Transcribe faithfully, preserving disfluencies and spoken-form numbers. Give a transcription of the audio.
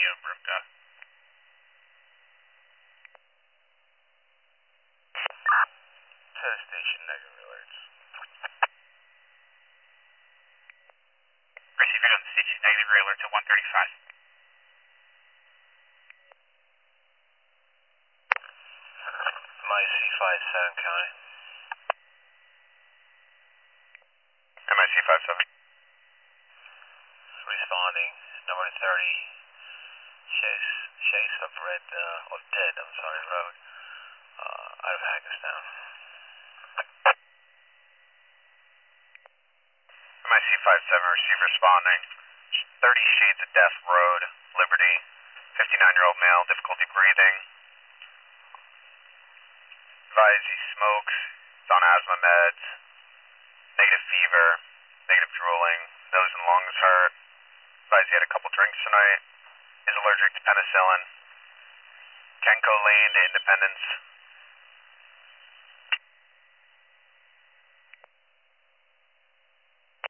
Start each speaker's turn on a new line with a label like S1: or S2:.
S1: Brivka. To the station, negative alerts. Receiving on the station, negative alert to one thirty-five. My C five seven County. M I C five seven. Responding, number thirty, Chase, Chase of Red, uh, of Dead, I'm sorry, Road, uh, out of Hackettstown. M I C five seven, receive responding, thirty Shades of Death Road, Liberty, fifty-nine-year-old male, difficulty breathing. Advise he smokes, he's on asthma meds, negative fever, negative drooling, nose and lungs hurt. Advise he had a couple drinks tonight, is allergic to penicillin. Kenco Lane to Independence.